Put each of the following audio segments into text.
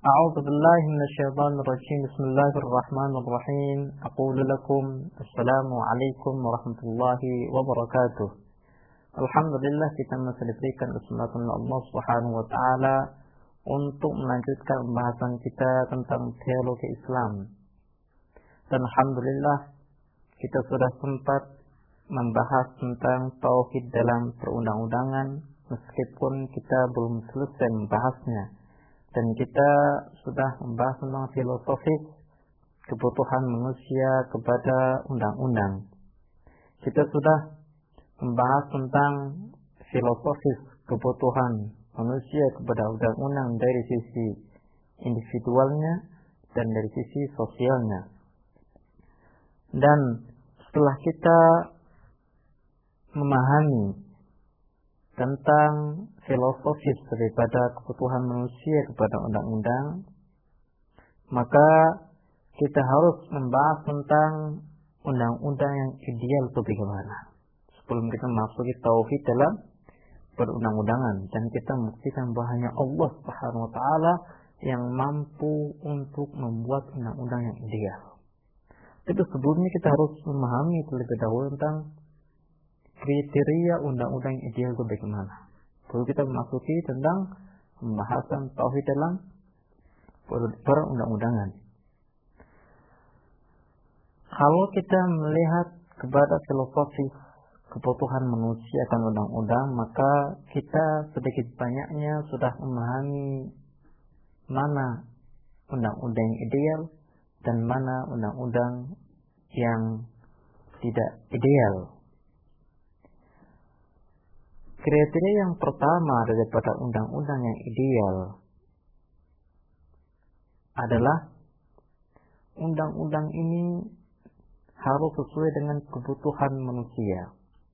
أعوذ بالله من الشيطان الرجيم. بسم الله الرحمن الرحيم. أقول لكم السلام عليكم ورحمة الله wabarakatuh. Alhamdulillah, kita masih diberikan kesempatan Allah Subhanahu wa taala untuk melanjutkan pembahasan kita tentang teologi Islam. Dan alhamdulillah kita sudah sempat membahas tentang tauhid dalam perundang-undangan meskipun kita belum selesai membahasnya. Dan kita sudah membahas tentang filosofis kebutuhan manusia kepada undang-undang. Kita sudah membahas tentang filosofis kebutuhan manusia kepada undang-undang dari sisi individualnya dan dari sisi sosialnya. Dan setelah kita memahami tentang filosofis daripada kebutuhan manusia kepada undang-undang, maka kita harus membahas tentang undang-undang yang ideal itu bagaimana sebelum kita masuk ke tauhid dalam perundang-undangan. Dan kita membuktikan bahwa hanya Allah Subhanahu wa taala yang mampu untuk membuat undang-undang yang ideal. Tapi sebelumnya kita harus memahami terlebih dahulu tentang kriteria undang-undang yang ideal itu bagaimana. Lalu kita memasuki tentang pembahasan tauhid dalam perundang-undangan. Kalau kita melihat kepada filosofi kebutuhan manusia akan undang-undang, maka kita sedikit banyaknya sudah memahami mana undang-undang yang ideal dan mana undang-undang yang tidak ideal. Kriteria yang pertama daripada undang-undang yang ideal adalah undang-undang ini harus sesuai dengan kebutuhan manusia.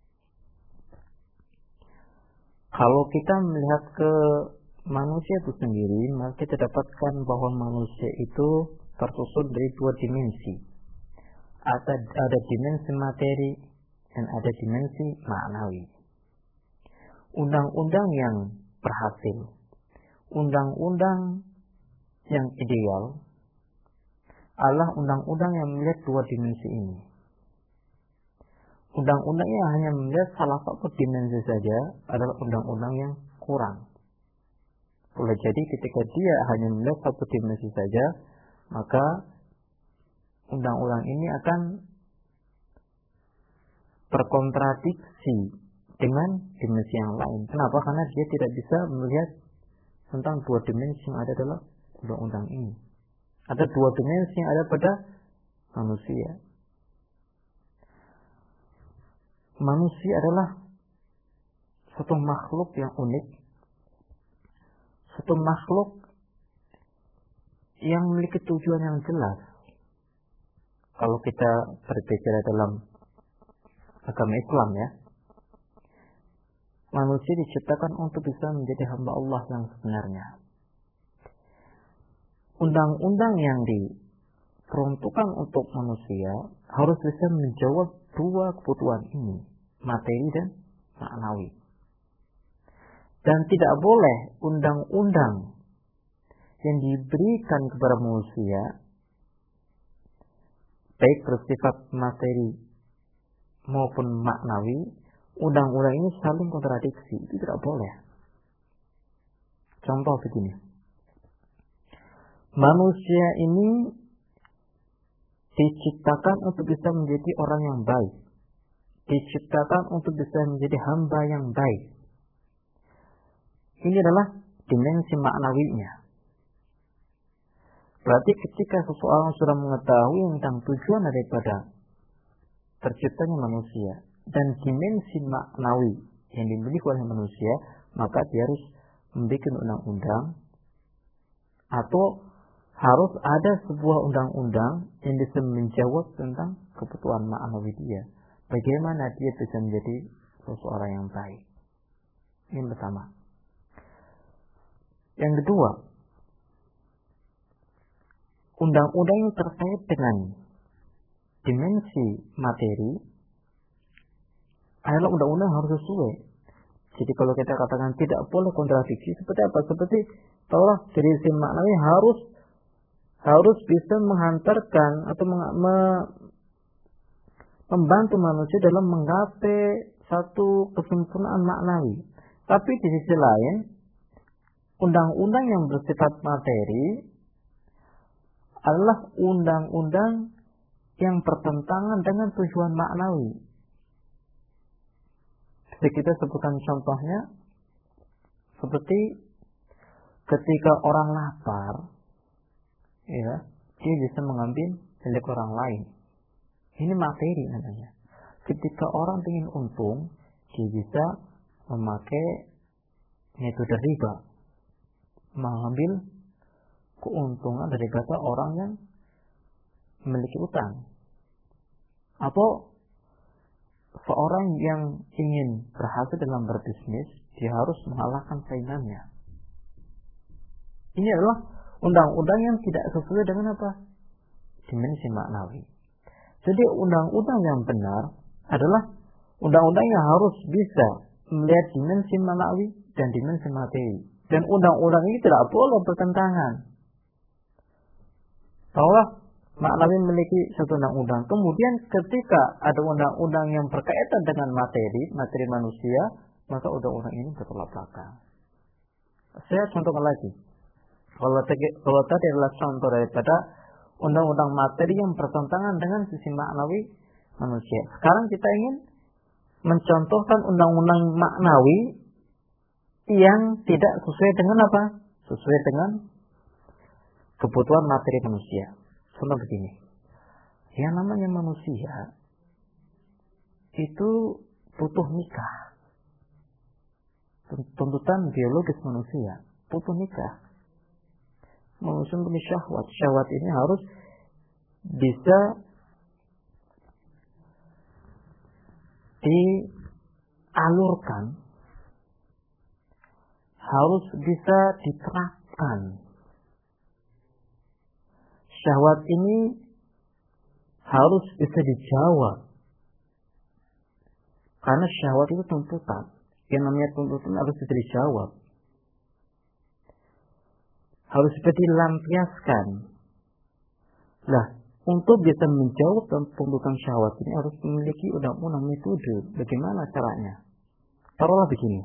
Kalau kita melihat ke manusia itu sendiri, maka kita dapatkan bahwa manusia itu tersusun dari dua dimensi. Ada dimensi materi dan ada dimensi maknawi. Undang-undang yang berhasil, undang-undang yang ideal adalah undang-undang yang melihat dua dimensi ini. Undang-undang yang hanya melihat salah satu dimensi saja adalah undang-undang yang kurang. Boleh jadi ketika dia hanya melihat satu dimensi saja, maka undang-undang ini akan berkontradiksi dengan dimensi yang lain. Kenapa? Karena dia tidak bisa melihat tentang dua dimensi yang ada dalam undang-undang ini. Ada dua dimensi yang ada pada manusia. Manusia adalah satu makhluk yang unik, satu makhluk yang memiliki tujuan yang jelas. Kalau kita berbicara dalam agama Islam ya, manusia diciptakan untuk bisa menjadi hamba Allah yang sebenarnya. Undang-undang yang diperuntukkan untuk manusia harus bisa menjawab dua kebutuhan ini, materi dan maknawi. Dan tidak boleh undang-undang yang diberikan kepada manusia baik bersifat materi maupun maknawi, undang-undang ini saling kontradiksi. Itu tidak boleh. Contoh begini. Manusia ini diciptakan untuk bisa menjadi orang yang baik. Diciptakan untuk bisa menjadi hamba yang baik. Ini adalah dimensi maknawinya. Berarti ketika seseorang sudah mengetahui tentang tujuan daripada terciptanya manusia dan dimensi maknawi yang dimiliki oleh manusia, maka dia harus membuat undang-undang atau harus ada sebuah undang-undang yang bisa menjawab tentang kebutuhan maknawi dia. Bagaimana dia bisa menjadi seseorang yang baik. Ini pertama. Yang kedua, undang-undang yang terkait dengan dimensi materi adalah undang-undang harus sesuai. Jadi kalau kita katakan tidak boleh kontradiksi, seperti apa? Seperti Taulah dari sisi maknawi harus bisa menghantarkan atau membantu manusia dalam menggapai satu kesempurnaan maknawi. Tapi di sisi lain, undang-undang yang bersifat materi adalah undang-undang yang bertentangan dengan tujuan maknawi. Jadi kita sebutkan contohnya, seperti ketika orang lapar, ya, dia bisa mengambil milik orang lain. Ini materi namanya. Ketika orang ingin untung, dia bisa memakai metode riba, mengambil keuntungan daripada orang yang memiliki utang. Atau seorang yang ingin berhasil dalam berbisnis, dia harus mengalahkan saingannya. Ini adalah undang-undang yang tidak sesuai dengan apa? Dimensi maknawi. Jadi undang-undang yang benar adalah undang-undang yang harus bisa melihat dimensi maknawi dan dimensi materi. Dan undang-undang ini tidak boleh bertentangan. Bahwa maknawi memiliki satu undang-undang. Kemudian ketika ada undang-undang yang berkaitan dengan materi manusia, maka undang-undang ini bertolak belakang. Saya contohkan lagi. Kalau tadi adalah contoh daripada undang-undang materi yang bertentangan dengan sisi maknawi manusia. Sekarang kita ingin mencontohkan undang-undang maknawi yang tidak sesuai dengan apa? Sesuai dengan kebutuhan materi manusia. Contoh begini. Yang namanya manusia itu butuh nikah. Tuntutan biologis manusia butuh nikah. Manusia mempunyai syahwat. Syahwat ini harus bisa dialurkan, harus bisa diterapkan. Syahwat ini harus bisa dijawab. Karena syahwat itu tuntutan. Yang namanya tuntutan harus bisa dijawab. Harus bisa dilampiaskan. Nah, untuk bisa menjawab tuntutan syahwat ini harus memiliki undang-undang metode. Bagaimana caranya? Taruhlah begini.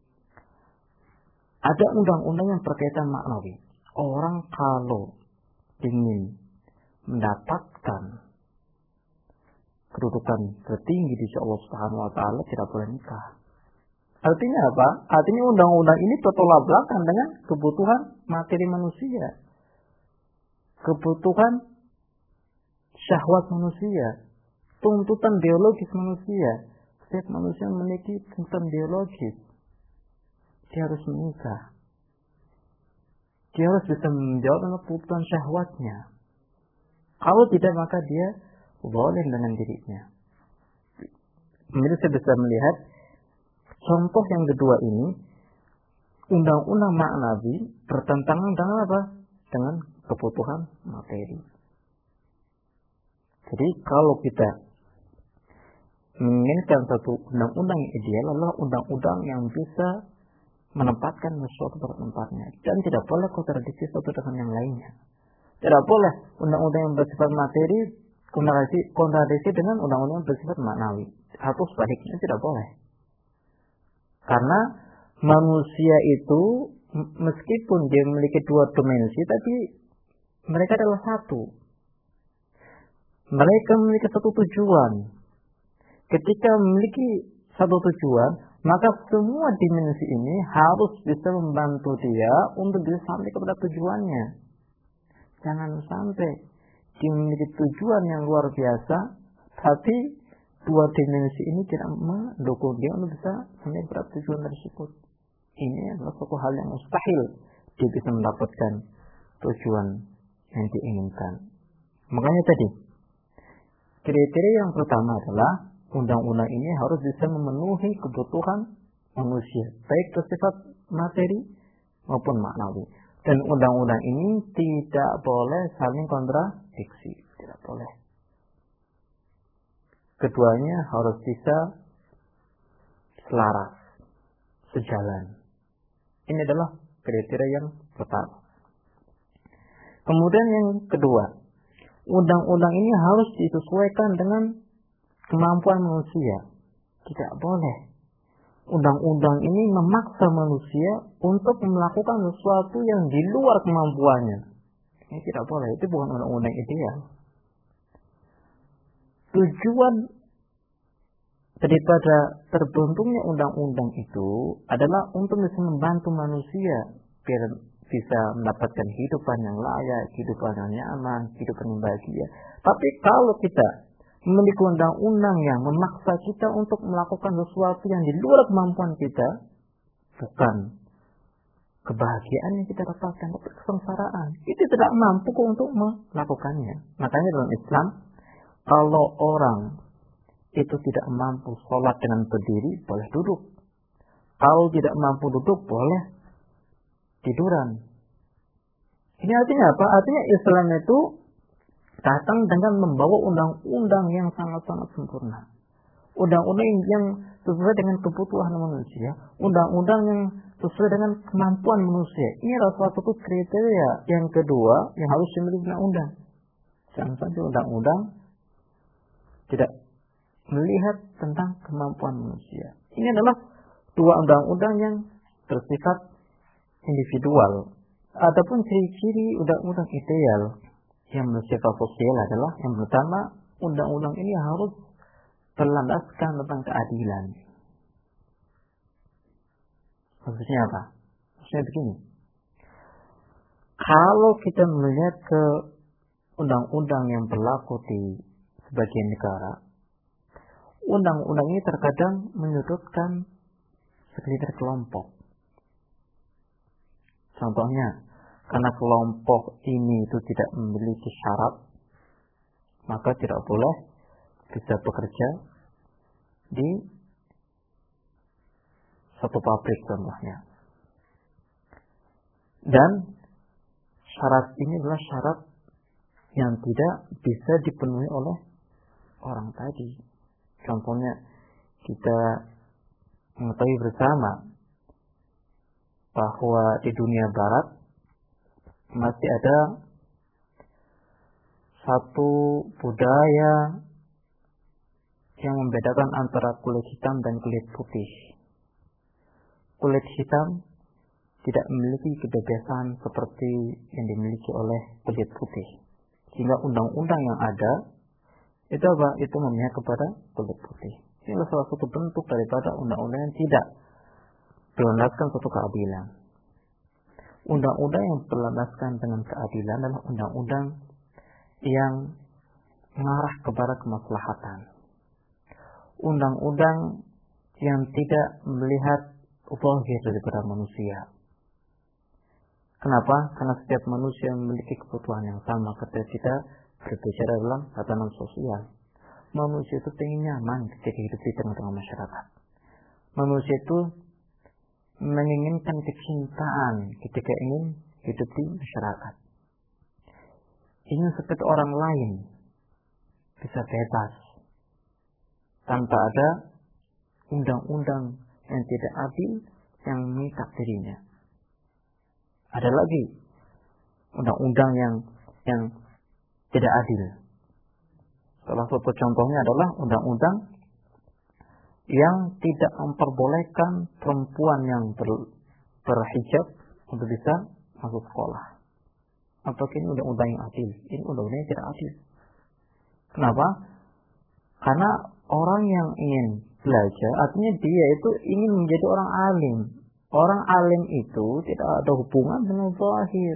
Ada undang-undang yang berkaitan maknawi. Orang kalau ingin mendapatkan kedudukan tertinggi di sisi Allah Subhanahu wa taala tidak boleh nikah. Artinya apa? Artinya undang-undang ini bertolak belakang dengan kebutuhan materi manusia. Kebutuhan syahwat manusia. Tuntutan biologis manusia. Setiap manusia memiliki tuntutan biologis. Dia harus menikah. Dia harus bisa menjawab dengan tuntutan syahwatnya. Kalau tidak maka dia zalim dengan dirinya. Kemudian saya bisa melihat contoh yang kedua ini, undang-undang maknawi bertentangan dengan apa? Dengan kebutuhan materi. Jadi kalau kita menginginkan satu undang-undang yang ideal adalah undang-undang yang bisa menempatkan sesuatu pada tempatnya dan tidak boleh kontradiksi satu dengan yang lainnya. Tidak boleh undang-undang yang bersifat materi kontradiksi dengan undang-undang yang bersifat maknawi, atau sebaliknya tidak boleh. Karena manusia itu meskipun dia memiliki dua dimensi, tapi mereka adalah satu. Mereka memiliki satu tujuan. Ketika memiliki satu tujuan, maka semua dimensi ini harus bisa membantu dia untuk bisa sampai kepada tujuannya. Jangan sampai dia memiliki tujuan yang luar biasa, tapi dua dimensi ini tidak mendukung dia untuk bisa sampai kepada tujuan tersebut. Ini adalah suatu hal yang mustahil dia bisa mendapatkan tujuan yang diinginkan. Makanya tadi, kriteria yang pertama adalah undang-undang ini harus bisa memenuhi kebutuhan manusia, baik bersifat materi maupun maknawi. Dan undang-undang ini tidak boleh saling kontradiksi, tidak boleh. Keduanya harus bisa selaras, sejalan. Ini adalah kriteria yang pertama. Kemudian yang kedua, undang-undang ini harus disesuaikan dengan kemampuan manusia. Tidak boleh undang-undang ini memaksa manusia untuk melakukan sesuatu yang di luar kemampuannya. Ini tidak boleh, itu bukan undang-undang ideal. Tujuan daripada terbentuknya undang-undang itu adalah untuk bisa membantu manusia biar bisa mendapatkan kehidupan yang layak, kehidupan yang nyaman, kehidupan yang bahagia. Tapi kalau kita memiliki undang-undang yang memaksa kita untuk melakukan sesuatu yang di luar kemampuan kita, bukan kebahagiaan yang kita dapatkan, tapi kesengsaraan. Kita tidak mampu untuk melakukannya. Makanya dalam Islam, kalau orang itu tidak mampu sholat dengan berdiri, boleh duduk. Kalau tidak mampu duduk, boleh tiduran. Ini artinya apa? Artinya Islam itu datang dengan membawa undang-undang yang sangat-sangat sempurna. Undang-undang yang sesuai dengan kebutuhan manusia. Undang-undang yang sesuai dengan kemampuan manusia. Ini adalah suatu kriteria yang kedua yang harus dimiliki undang-undang. Jangan sampai undang-undang tidak melihat tentang kemampuan manusia. Ini adalah dua undang-undang yang bersifat individual. Adapun ciri-ciri undang-undang ideal yang bersifat sosial adalah yang pertama, undang-undang ini harus berlandaskan tentang keadilan. Maksudnya apa? Maksudnya begini. Kalau kita melihat ke undang-undang yang berlaku di sebagian negara, undang-undang ini terkadang menyudutkan segelintir kelompok. Contohnya, karena kelompok ini itu tidak memiliki syarat, maka tidak boleh bisa bekerja di satu pabrik contohnya. Dan syarat ini adalah syarat yang tidak bisa dipenuhi oleh orang tadi. Contohnya, kita mengetahui bersama bahwa di dunia barat masih ada satu budaya yang membedakan antara kulit hitam dan kulit putih. Kulit hitam tidak memiliki kebebasan seperti yang dimiliki oleh kulit putih. Sehingga undang-undang yang ada itu apa? Itu memihak kepada kulit putih. Ini adalah salah satu bentuk daripada undang-undang yang tidak berlandaskan suatu keadilan. Undang-undang yang berlandaskan dengan keadilan adalah undang-undang yang mengarah kepada kemaslahatan. Undang-undang yang tidak melihat zahir daripada manusia. Kenapa? Karena setiap manusia memiliki kebutuhan yang sama ketika kita berbicara dalam tatanan sosial. Manusia itu ingin nyaman ketika hidup di tengah-tengah masyarakat. Manusia itu menginginkan kecintaan ketika ingin hidup di masyarakat. Ingin seperti orang lain, bisa bebas, tanpa ada undang-undang yang tidak adil yang mengikat dirinya. Ada lagi undang-undang yang tidak adil. Salah satu contohnya adalah undang-undang yang tidak memperbolehkan perempuan yang berhijab untuk bisa masuk sekolah. Apakah ini undang-undang yang adil? Ini undang-undang yang tidak adil. Kenapa? Karena orang yang ingin belajar, artinya dia itu ingin menjadi orang alim. Orang alim itu tidak ada hubungan dengan zahir.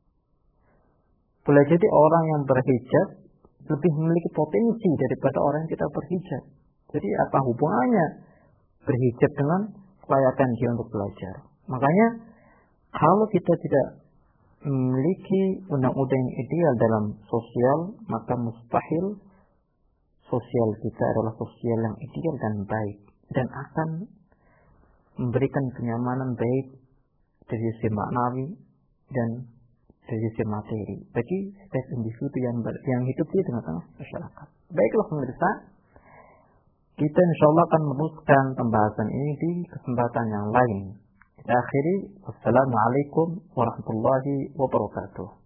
Boleh jadi orang yang berhijab lebih memiliki potensi daripada orang yang tidak berhijab. Jadi apa hubungannya berhijab dengan kelayakan dia untuk belajar? Makanya kalau kita tidak memiliki undang-undang yang ideal dalam sosial, maka mustahil sosial kita adalah sosial yang ideal dan baik, dan akan memberikan kenyamanan baik dari sisi maknawi dan dari sisi materi bagi setiap individu yang hidup di tengah-tengah masyarakat. Baiklah pemirsa, kita insya Allah akan meneruskan pembahasan ini di kesempatan yang lain. Akhiri, wassalamualaikum warahmatullahi wabarakatuh.